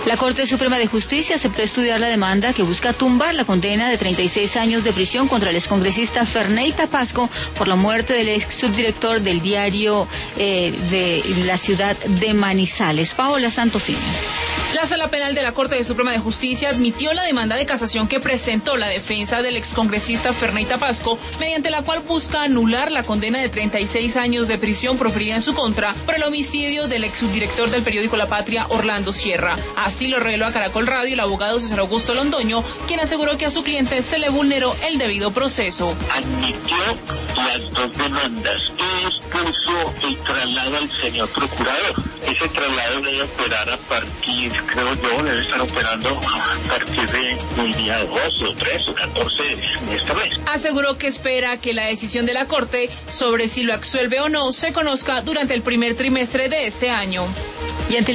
La Corte Suprema de Justicia aceptó estudiar la demanda que busca tumbar la condena de 36 años de prisión contra el excongresista Ferney Tapasco por la muerte del ex subdirector del diario de la ciudad de Manizales. Paola Santofimio. La Sala Penal de la Corte Suprema de Justicia admitió la demanda de casación que presentó la defensa del excongresista Ferney Tapasco, mediante la cual busca anular la condena de 36 años de prisión proferida en su contra por el homicidio del ex subdirector del periódico La Patria, Orlando Sierra. Así lo reveló a Caracol Radio el abogado César Augusto Londoño, quien aseguró que a su cliente se le vulneró el debido proceso. Admitió las dos demandas y expuso el traslado al señor procurador. Ese traslado debe operar a partir, creo yo, debe estar operando a partir del día 12 o 13 o 14 de este mes. Aseguró que espera que la decisión de la Corte sobre si lo absuelve o no se conozca durante el primer trimestre de este año.